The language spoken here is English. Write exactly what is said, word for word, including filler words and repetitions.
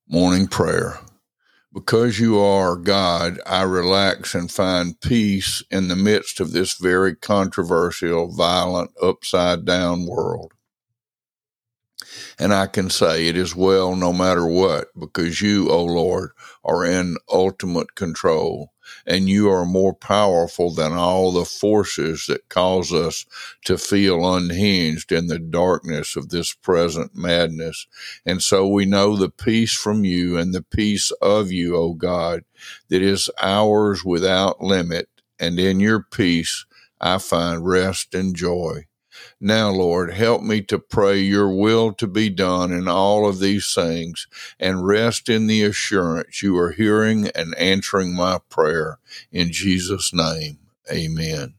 Morning prayer. Because you are God, I relax and find peace in the midst of this very controversial, violent, upside-down world. And I can say it is well no matter what, because you, O Lord, are in ultimate control, and you are more powerful than all the forces that cause us to feel unhinged in the darkness of this present madness. And so we know the peace from you and the peace of you, O God, that is ours without limit, and in your peace I find rest and joy. Now, Lord, help me to pray your will to be done in all of these things and rest in the assurance you are hearing and answering my prayer. In Jesus' name, amen.